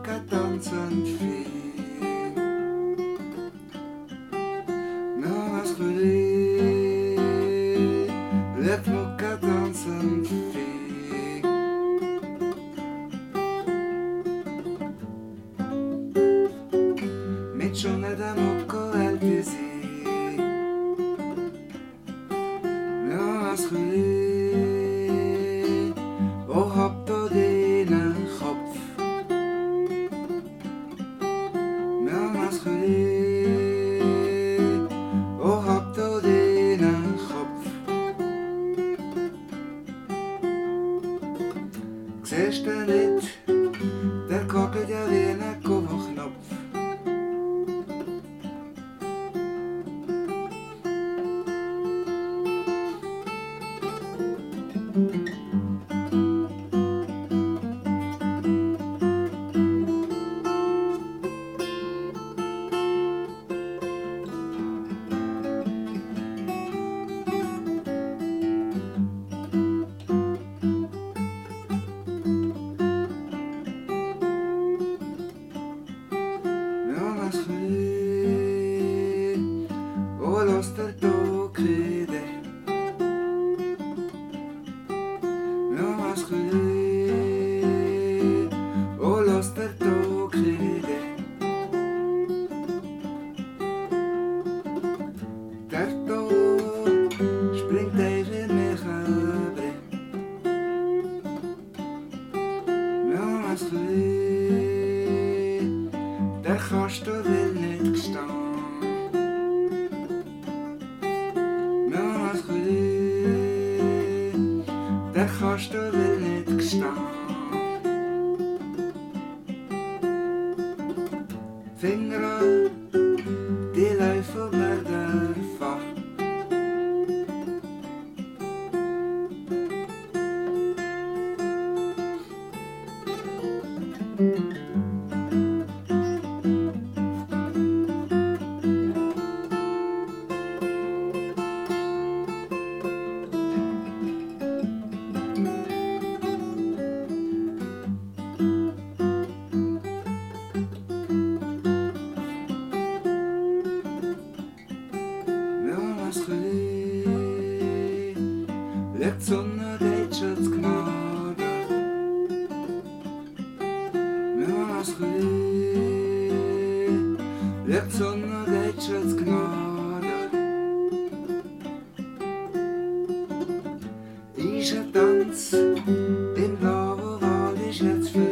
kein tanzend Vieh. Na, was will ich? Let mir kein tanzend Vieh. Mit schon nicht einmal gehalten sie. Na, was will ich? Oh, hab da den Kopf. Na, was will ich? Oh, hab da den Kopf. Siehst du nicht, der kockelt ja wie ein Knopf. Oh, lass der Tag reden. Ja, was will ich? Oh, lass der Tag reden. Der Tag springt tegen mich runter. Ja, was will ich? Der Kasten will nicht gestehen. Der Kasten will nicht gestehen. Finger, die laufen werden fahren. Legt Sonne Deutschers Gnade. Ja, was legt Sonne Deutschers Gnade. Ist ein Tanz im blauen Wald, ist jetzt für